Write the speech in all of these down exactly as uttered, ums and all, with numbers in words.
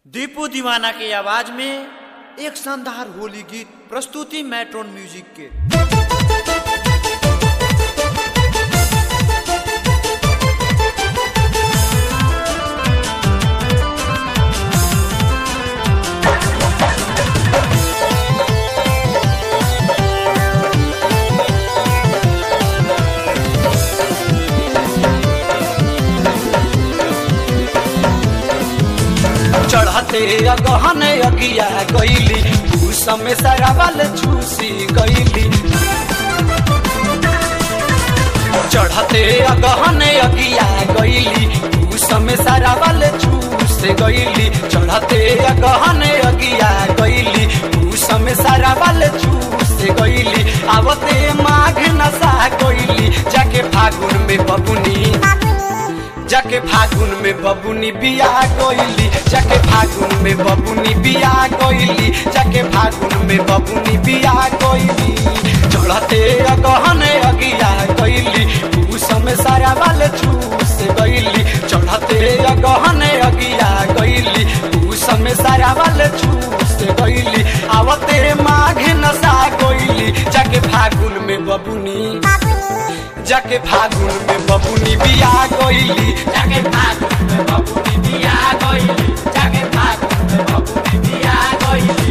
दीपू दीवाना की आवाज में एक शानदार होली गीत प्रस्तुति मेट्रोन म्यूजिक के। चढ़ते अगहन अगिया गईली उस में सरावल चूसी गईली। चढ़ते अगहन अगिया गईली उस में सरावल चूस गईली। चढ़ते अगहन अगिया गईली उस में सरावल चूस गईली। आवते माघ नशा गईली जाके फागुन में बबुनी जाके फागुन में बबुनी बिया गईली। जाके फागुन में बबुनी बिया गईली। जाके फागुन में बबुनी बिया गईली। चढ़ते अगहन अगिया गईली उस में सारा वाले चूस गईली। चढ़ते अगहन अगिया गईली उस में सारा वाले चूस गईली। आवते माघ नशा गईली जाके फागुन में बबुनी जाके फागुन में बबुनी बिया गईली। जाके फागुन में बबुनी बिया गईली। जाके फागुन में बबुनी बिया गईली।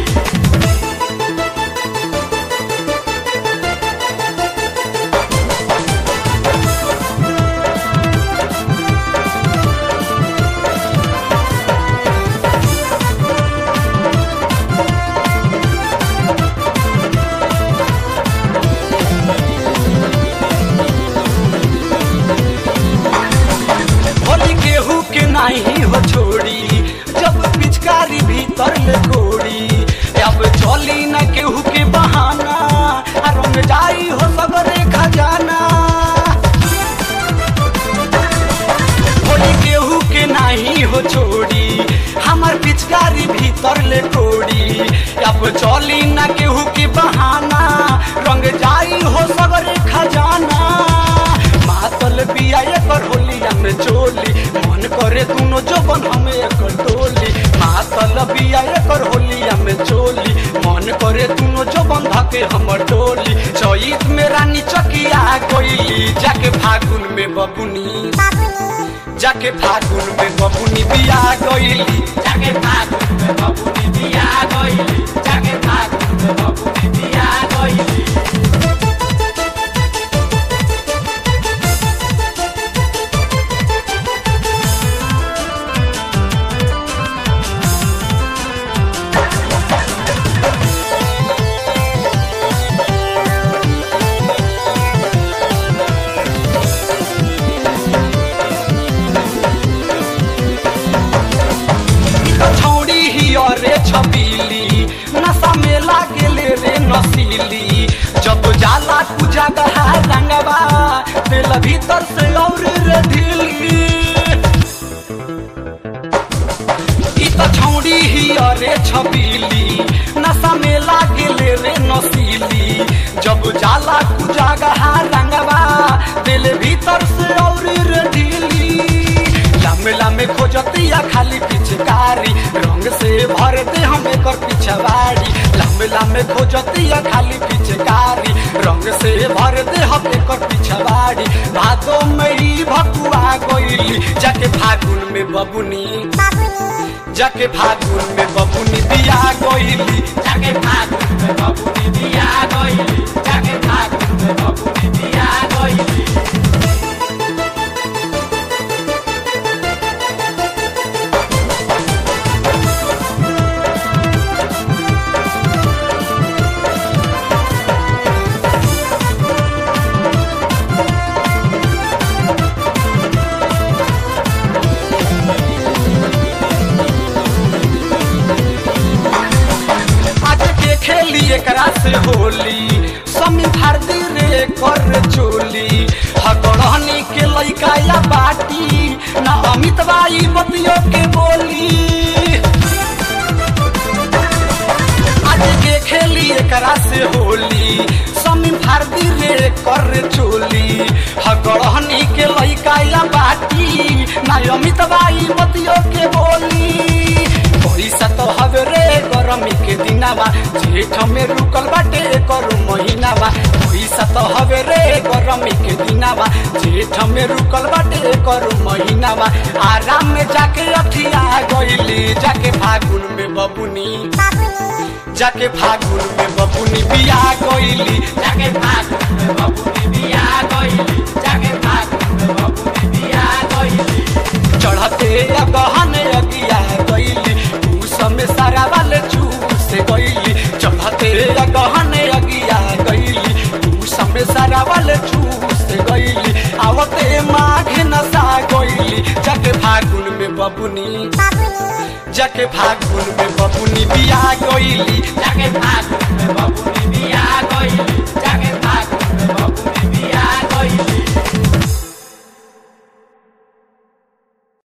नहीं हो छोड़ी जब पिचकारी भीतर ले गोड़ी। अब चली न केहू के बहाना रंग जाई हो सगरे खजाना। होली केहू के नहीं हो छोड़ी हमार पिचकारी भीतर ले गोड़ी। अब चली न केहू के बहाना रंग जाई हो सगरे खजाना। मातल बिया एकर होलिया में चोली मन करे दोनों जबन हमें एकर टोली। मातल बिया एकर होलिया में चोली मन करे दोनों जबन धके हमर टोली। चैत में रानी चकिया गईली जाके फागुन में बबुनी जाके फागुन में बबुनी बिया गईली। जाके फागुन में बबुनी बिया गईली। जाके फागुन में बबुनी बिया गईली। रे छबीली नशा में लागेले रे नसीली। जब जाला पूजा गहा रंगवा दिल भीतर से और रे ढीली। ई तो छौड़ी ही रे छबीली नशा में लागेले रे नसीली। जब जाला पूजा गहा रंगवा दिल भीतर से और रे ढीली। लामे लामे खोजतिया खाली पिचकारी रंग से भर दे हम एकर पिछवाड़ी। लामे लामे खोजतिया खाली पिचकारी रंग से भर दे हम एकर पिछवाड़ी। भादो में ही भकुआ गईली जाके फागुन में बबुनी जाके फागुन में बबुनी बिया गईली। जाके फागुन में बबुनी बिया गईली। जाके फागुन में बबुनी बिया गईली। एकरा से होली समी भारती रे कर चोली। हगड़हनी के लइका या बाटी ना अमित बाई बतियो के बोली। आज के खेली एकरा से होली समी भारती रे कर चोली। हगड़हनी के लइका या बाटी ना अमित बाई बतियो के बोली। जेठ में रुकल बाटे करू महीनावा पैसा तो हवे रे गरमी के दिनावा जेठ में रुकल बाटे करू महीनावा आराम में जाके अखिया गईली जाके फागुन में बबुनी जाके फागुन में बबुनी बिया गईली जाके फागुन में बबुनी बिया गईली जाके फागुन में बबुनी बिया गईली चढ़ते गहन अगिया गईली उस में सारा वाले चूस गईली चढ़ते गहन अगिया गईली उस में सारा वाले चूस गईली आवते माघ नसा गईली जाके फागुन में बबुनी जाके फागुन में बबुनी बिया गईली जाके फागुन में बबुनी बिया गईली जाके